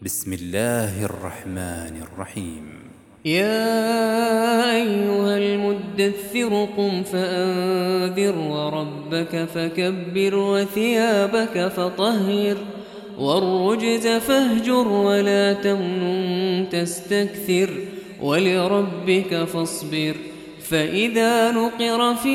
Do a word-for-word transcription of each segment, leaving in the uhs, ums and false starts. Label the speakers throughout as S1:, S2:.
S1: بسم الله الرحمن الرحيم.
S2: يا أيها المدثر قم فأنذر وربك فكبر وثيابك فطهر والرجز فاهجر ولا تمنن تستكثر ولربك فاصبر فإذا نقر في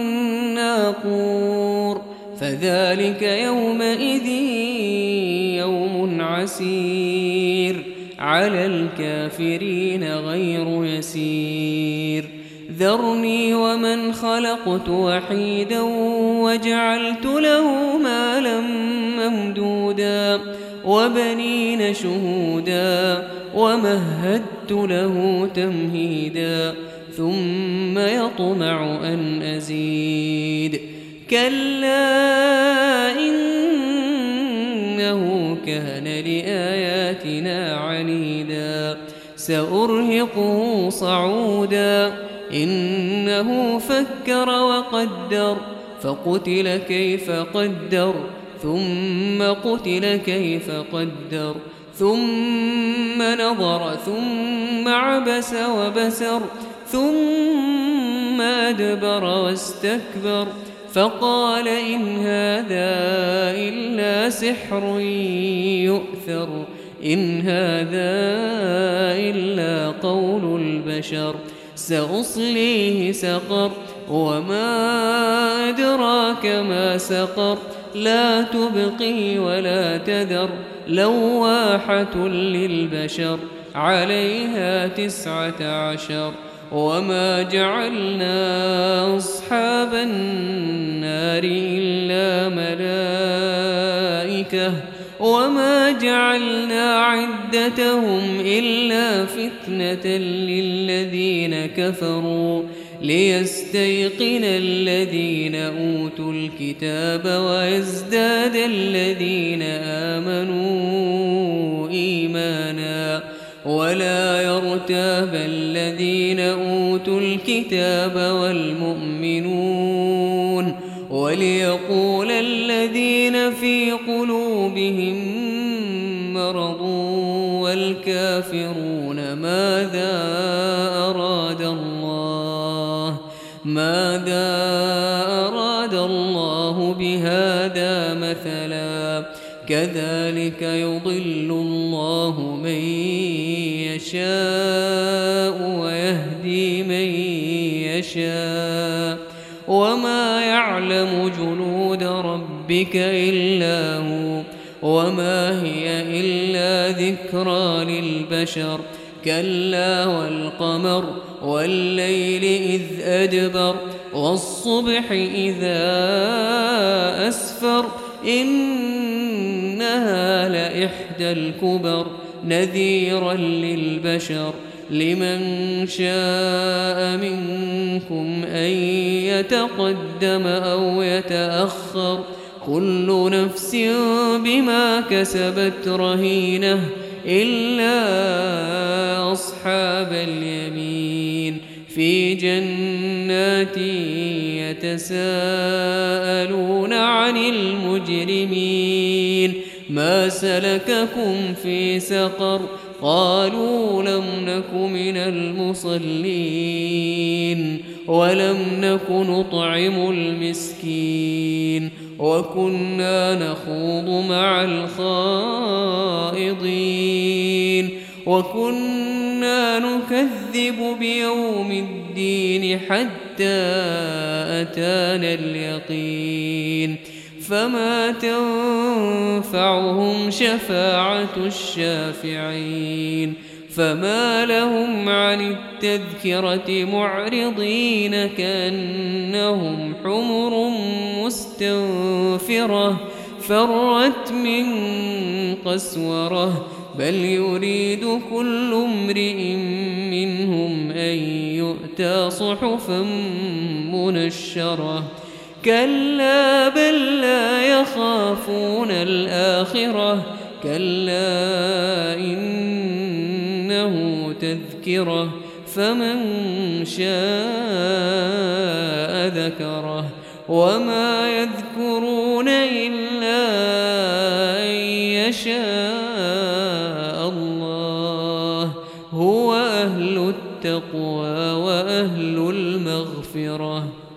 S2: الناقور فذلك يومئذ يوم عسير على الكافرين غير يسير ذرني ومن خلقت وحيدا وجعلت له مالا ممدودا وبنين شهودا ومهدت له تمهيدا ثم يطمع أن أزيد كلا إنه كان لآياتنا عنيدا سأرهقه صعودا إنه فكر وقدر فقتل كيف قدر ثم قتل كيف قدر ثم نظر ثم عبس وبسر ثم أدبر واستكبر فقال إن هذا إلا سحر يؤثر إن هذا إلا قول البشر سأصليه سقر وما أدراك ما سقر لا تبقي ولا تذر لواحة للبشر عليها تسعة عشر وما جعلنا أصحاب النار إلا ملائكة وما جعلنا عدتهم إلا فتنة للذين كفروا ليستيقن الذين أوتوا الكتاب ويزداد الذين آمنوا إيمانا ولا يرتاب الذين أوتوا الكتاب والمؤمنون وليقول الذين في قلوبهم مرض والكافرون ماذا أراد الله ماذا أراد الله بهذا مثلا كذلك يضل الله من يشاء ويهدي من يشاء وما يعلم جنود ربك إلا هو وما هي إلا ذكرى للبشر كلا والقمر والليل إذ أدبر والصبح إذا أسفر إنها لإحدى الكبر نذيرا للبشر لمن شاء منكم أن يتقدم أو يتأخر كل نفس بما كسبت رهينة إلا أصحاب اليمين في جنات يتساءلون عن المجرمين ما سلككم في سقر قالوا لم نك من المصلين ولم نك نطعم المسكين وكنا نخوض مع الخائضين وكنا نكذب بيوم الدين حتى أتانا اليقين فما تنفعهم شفاعة الشافعين فما لهم عن التذكرة معرضين كأنهم حمر مستنفرة فرت من قسورة بل يريد كل امرئ منهم أن يؤتى صحفا منشرة كلا بل لا يخافون الآخرة كلا إنه تذكرة فمن شاء ذكره وما يذكرون إلا أن يشاء التقوى وأهل المغفرة.